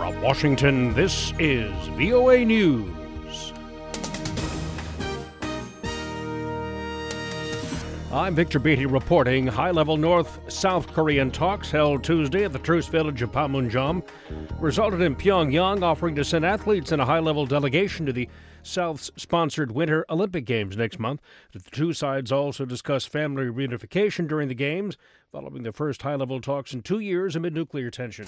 From Washington, this is VOA News. I'm Victor Beatty reporting. High-level North-South Korean talks held Tuesday at the truce village of Panmunjom resulted in Pyongyang offering to send athletes in a high-level delegation to the South's sponsored Winter Olympic Games next month. The two sides also discussed family reunification during the Games, following the first high-level talks in 2 years amid nuclear tension.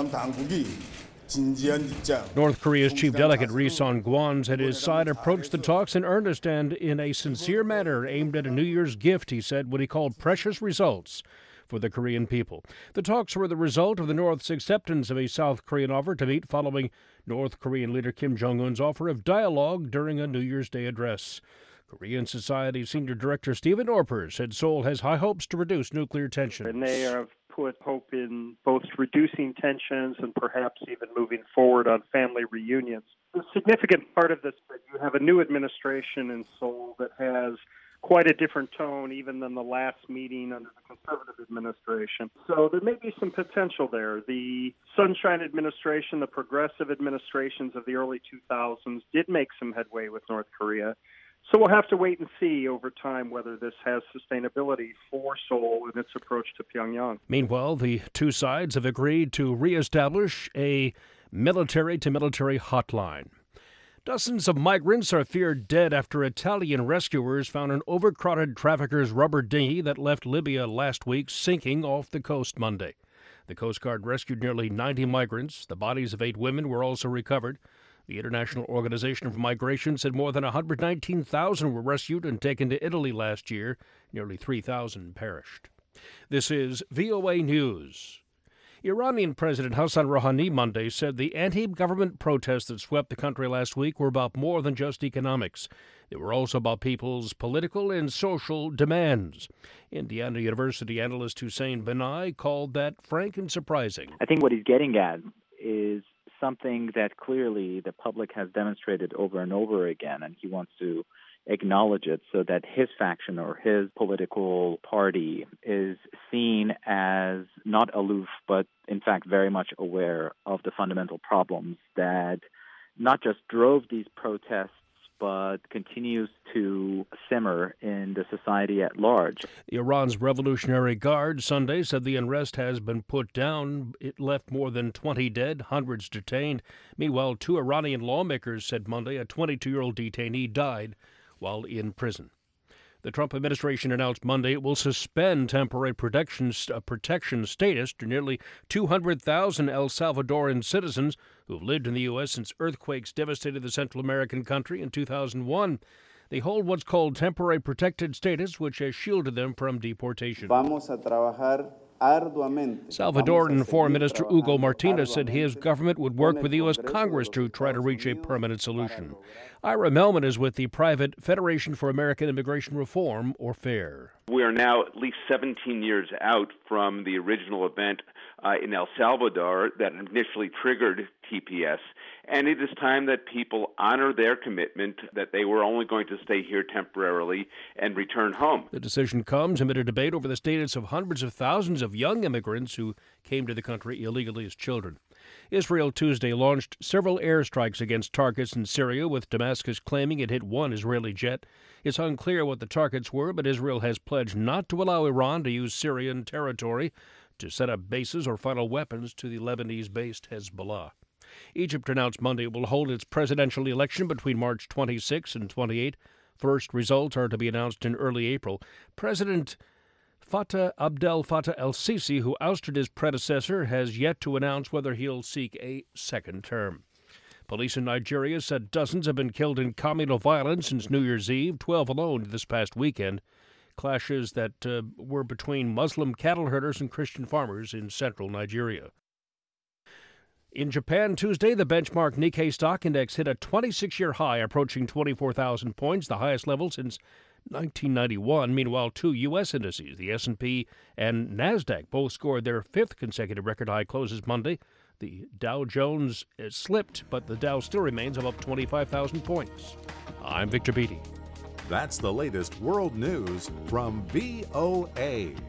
North Korea's chief delegate Ri Son-kwon said his side approached the talks in earnest and in a sincere manner aimed at a New Year's gift, he said, what he called precious results for the Korean people. The talks were the result of the North's acceptance of a South Korean offer to meet following North Korean leader Kim Jong-un's offer of dialogue during a New Year's Day address. Korean Society Senior Director Stephen Orper said Seoul has high hopes to reduce nuclear tensions. And they have put hope in both reducing tensions and perhaps even moving forward on family reunions. The significant part of this is that you have a new administration in Seoul that has quite a different tone even than the last meeting under the conservative administration. So there may be some potential there. The Sunshine administration, the progressive administrations of the early 2000s did make some headway with North Korea. So we'll have to wait and see over time whether this has sustainability for Seoul in its approach to Pyongyang. Meanwhile, the two sides have agreed to reestablish a military-to-military hotline. Dozens of migrants are feared dead after Italian rescuers found an overcrowded trafficker's rubber dinghy that left Libya last week sinking off the coast Monday. The Coast Guard rescued nearly 90 migrants. The bodies of 8 women were also recovered. The International Organization for Migration said more than 119,000 were rescued and taken to Italy last year. Nearly 3,000 perished. This is VOA News. Iranian President Hassan Rouhani Monday said the anti-government protests that swept the country last week were about more than just economics. They were also about people's political and social demands. Indiana University analyst Hussein Benai called that frank and surprising. I think what he's getting at is something that clearly the public has demonstrated over and over again, and he wants to acknowledge it so that his faction or his political party is seen as not aloof, but in fact very much aware of the fundamental problems that not just drove these protests, but continues to simmer in the society at large. Iran's Revolutionary Guard Sunday said the unrest has been put down. It left more than 20 dead, hundreds detained. Meanwhile, 2 Iranian lawmakers said Monday a 22-year-old detainee died while in prison. The Trump administration announced Monday it will suspend temporary protection status to nearly 200,000 El Salvadoran citizens who have lived in the U.S. since earthquakes devastated the Central American country in 2001. They hold what's called temporary protected status, which has shielded them from deportation. Salvadoran Foreign Minister Hugo Martinez said his government would work with the U.S. Congress to try to reach a permanent solution. Ira Melman is with the private Federation for American Immigration Reform, or FAIR. We are now at least 17 years out from the original event in El Salvador that initially triggered TPS, and it is time that people honor their commitment that they were only going to stay here temporarily and return home. The decision comes amid a debate over the status of hundreds of thousands of young immigrants who came to the country illegally as children. Israel Tuesday launched several airstrikes against targets in Syria, with Damascus claiming it hit 1 Israeli jet. It's unclear what the targets were, but Israel has pledged not to allow Iran to use Syrian territory to set up bases or funnel weapons to the Lebanese-based Hezbollah. Egypt announced Monday it will hold its presidential election between March 26 and 28. First results are to be announced in early April. President Abdel Fattah el-Sisi, who ousted his predecessor, has yet to announce whether he'll seek a second term. Police in Nigeria said dozens have been killed in communal violence since New Year's Eve, 12 alone this past weekend. Clashes that were between Muslim cattle herders and Christian farmers in central Nigeria. In Japan Tuesday, the benchmark Nikkei stock index hit a 26-year high, approaching 24,000 points, the highest level since 1991. Meanwhile, 2 U.S. indices, the S&P and NASDAQ, both scored their 5th consecutive record high closes Monday. The Dow Jones slipped, but the Dow still remains above 25,000 points. I'm Victor Beatty. That's the latest world news from VOA.